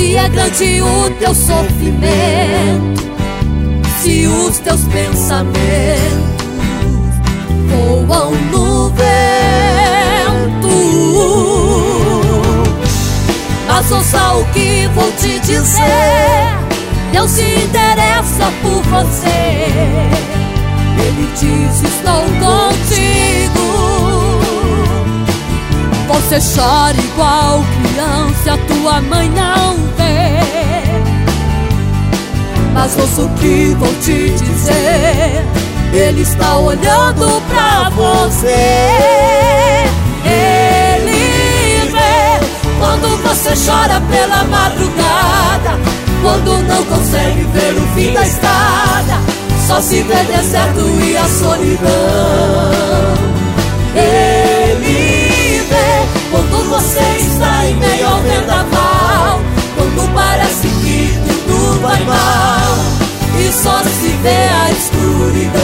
Se é grande o teu sofrimento, se os teus pensamentos voam no vento, mas ouça o que vou te dizer: Deus se interessa por você. Ele diz: estou contigo. Você chora igual criança, a tua mãe não vê. Mas ouça o que vou te dizer: Ele está olhando pra você. Ele vê quando você chora pela madrugada, quando não consegue ver o fim da estrada, só se vê deserto e a solidão. Ele vê quando você está em meio ao vendaval, quando parece que tudo vai mal e só se vê a escuridão.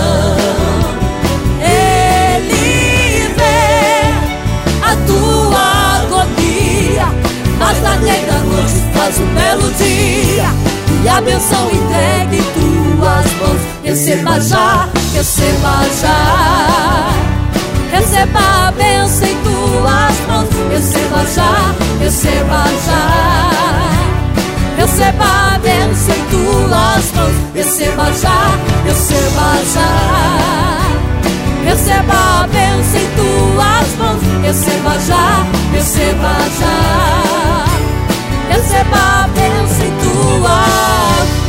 Ele vê a tua agonia, mas na negra noite faz um belo dia e a bênção entregue em tuas mãos. Receba já, receba já. Receba a bênção em tuas mãos. Receba já, receba já. Receba a bênção em tuas mãos. Receba já, receba já. Receba a bênção em tuas mãos. Receba já, receba já. Receba a bênção em tuas mãos.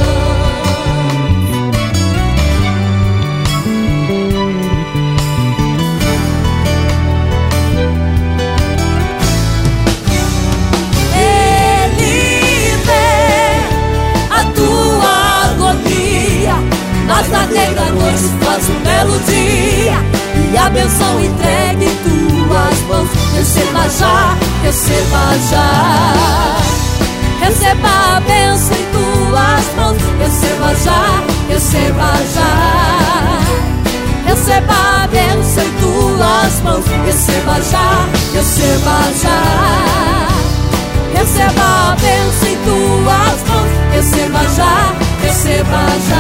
Mas na negra noite faz um belo dia e a bênção entregue em tuas mãos. Receba já, receba já. Receba a bênção em tuas mãos. Receba já, receba já. Receba a bênção em tuas mãos. Receba já, receba já. Receba a bênção em tuas mãos. Receba já, receba já.